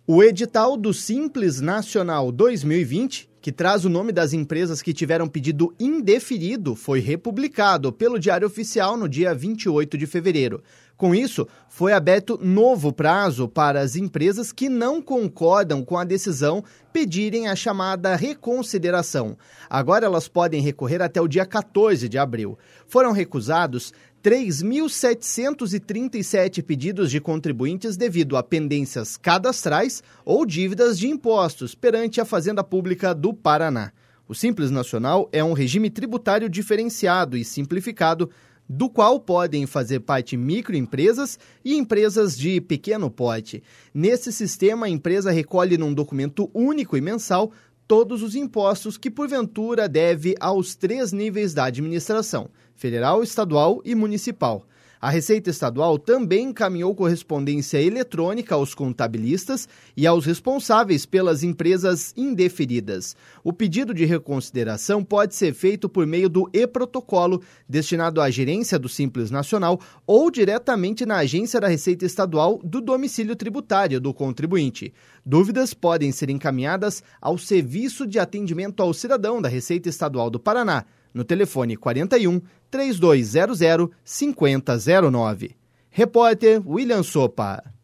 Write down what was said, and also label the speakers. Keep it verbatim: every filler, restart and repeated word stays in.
Speaker 1: O edital do Simples Nacional dois mil e vinte, que traz o nome das empresas que tiveram pedido indeferido, foi republicado pelo Diário Oficial no dia vinte e oito de fevereiro. Com isso, foi aberto novo prazo para as empresas que não concordam com a decisão pedirem a chamada reconsideração. Agora elas podem recorrer até o dia quatorze de abril. Foram recusados três mil setecentos e trinta e sete pedidos de contribuintes devido a pendências cadastrais ou dívidas de impostos perante a Fazenda Pública do Paraná. O Simples Nacional é um regime tributário diferenciado e simplificado, do qual podem fazer parte microempresas e empresas de pequeno porte. Nesse sistema, a empresa recolhe num documento único e mensal todos os impostos que, porventura, deve aos três níveis da administração: federal, estadual e municipal. A Receita Estadual também encaminhou correspondência eletrônica aos contabilistas e aos responsáveis pelas empresas indeferidas. O pedido de reconsideração pode ser feito por meio do e-protocolo, destinado à gerência do Simples Nacional ou diretamente na agência da Receita Estadual do domicílio tributário do contribuinte. Dúvidas podem ser encaminhadas ao Serviço de Atendimento ao Cidadão da Receita Estadual do Paraná, no telefone quarenta e um, trinta e dois zero zero, cinquenta zero nove. Repórter William Sopa.